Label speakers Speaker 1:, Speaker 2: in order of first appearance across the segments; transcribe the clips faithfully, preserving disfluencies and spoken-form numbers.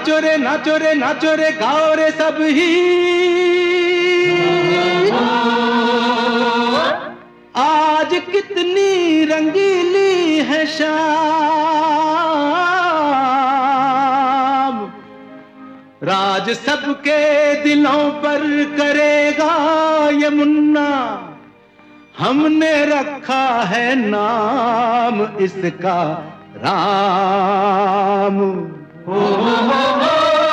Speaker 1: नाचो रे नाचो रे नाचो रे गाओ रे सब ही, आज कितनी रंगीली है शाम, राज सबके दिलों पर करेगा ये मुन्ना, हमने रखा है नाम इसका राम। हो हो हो हो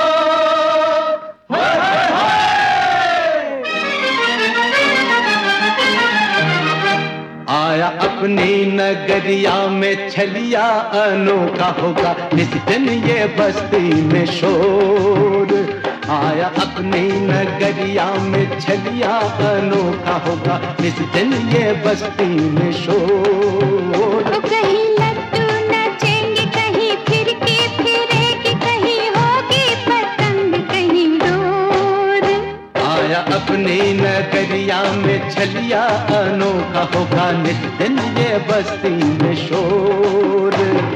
Speaker 1: आया अपनी नगरिया में छलिया, अनोखा होगा इस दिन ये बस्ती में शोर। आया अपनी नगरिया में छलिया, अनोखा होगा इस दिन ये बस्ती में शोर।
Speaker 2: कहीं लड्डू नचेंगे, कहीं फिरकी फिरेगी, कहीं होगी पतंग, कहीं डोर।
Speaker 1: आया अपनी नगरिया में छलिया, अनोखा होगा नित दिन ये बस्ती में शोर।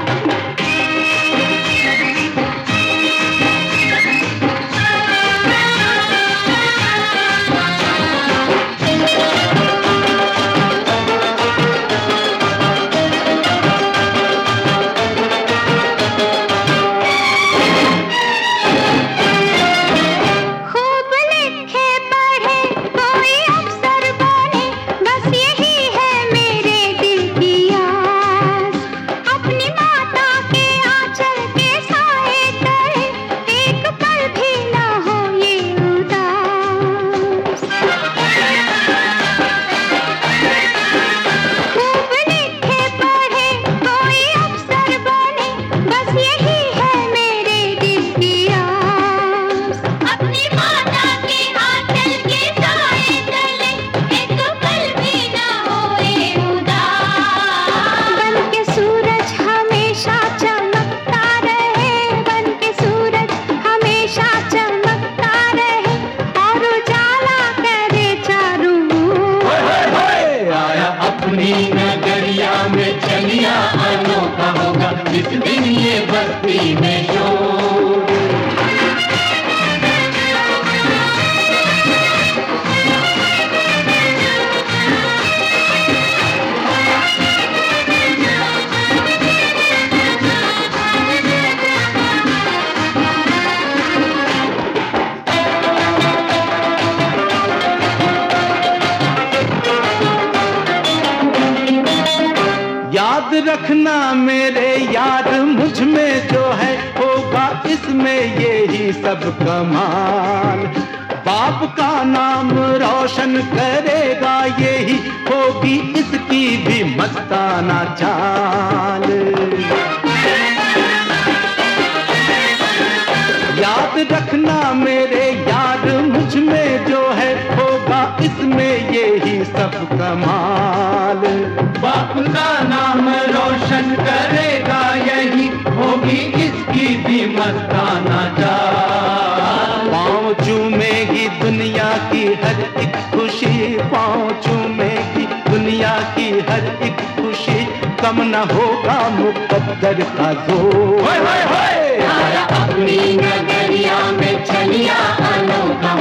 Speaker 1: अपनी नगरिया में चलिया, अनोखा होगा इस दिन ये बस्ती में शोर। याद रखना मेरे यार, मुझ में जो है होगा इसमें यही सब कमाल। बाप का नाम रोशन करेगा, यही होगी इसकी भी मस्ताना चाल। याद रखना मेरे यार, मुझ में जो है होगा इसमें यही सब कमाल। बाप का नाम रोशन करेगा, यही होगी इसकी भी मस्ताना चाल। पाँव चूमेगी दुनिया की हर एक खुशी, पाँव चूमेगी दुनिया की हर एक खुशी, कम न होगा मुकद्दर का जोर। आया अपनी नगरिया में छलिया, अनोखा